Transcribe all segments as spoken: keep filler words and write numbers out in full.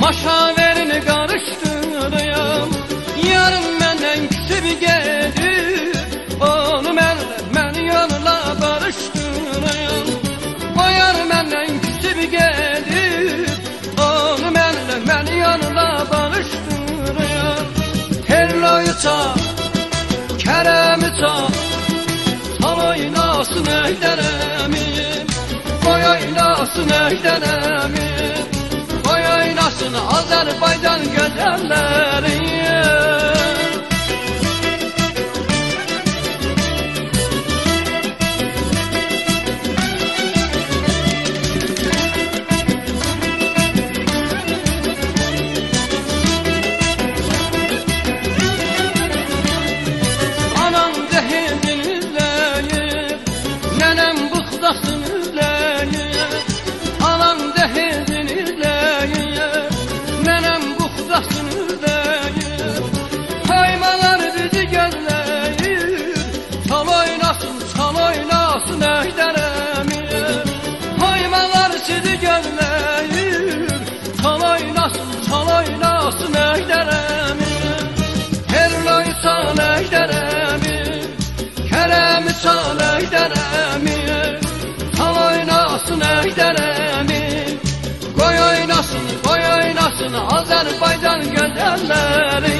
Maşaverini karıştırayım, yarın menden küsüp gelip onu mənlə, məni yanına barıştırayım. O yar menden küsüp gelip onu mənlə, məni yanına barıştırayım. Terloyu çal, Kerem'i çal, sal oynasın Ejderemim, koy oynasın Ejderemim, koy oynasın Azerbaycan güzelleri. Anam zehirdir izleyip, nenem bıxdasın izleyip, anam zehirdir izleyip, nenem bıxdasın izleyip, haymalar bizi gözleyip, çal oynasın, çal oynasın Ejderemim, haymalar sizi gözleyip, çal oynasın, çal oynasın Ejderemim, terloyu çal Ejderemim, Kerem'i çal Ejderemim, çal oynasın Ejderemim, koy oynasın, koy oynasın Azerbaycan güzelleri.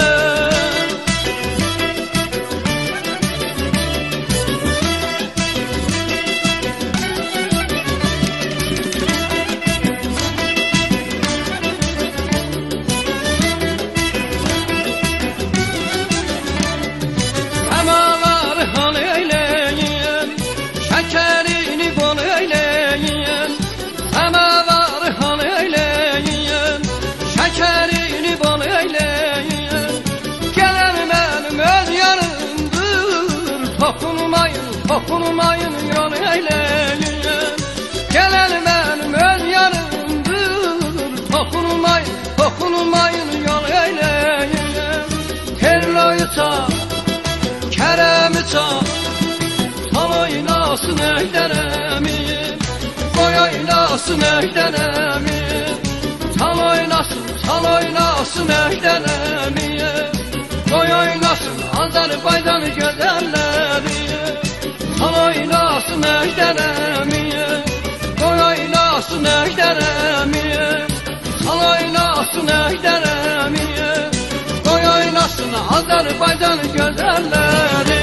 Semaları hal eyleyin, şekerini bol eyleyin. Semaları hal eyleyin, şekerini bol eyleyin. Gelen benim öz yanımdır, dokunmayın, dokunmayın yol eyleyin. Gelen benim öz yanımdır, dokunmayın, dokunmayın yol eyleyin. Terloyu çal, Kerem'i çal, sal oynasın Ejderemim, koy oynasın Ejderemim, çal oynasın, çal oynasın Ejderemim, koy oynasın Azerbaycan güzelleri. Çal oynasın Ejderemim, koy oynasın Ejderemim, çal oynasın Ejderemim, koy oynasın Azerbaycan güzelleri.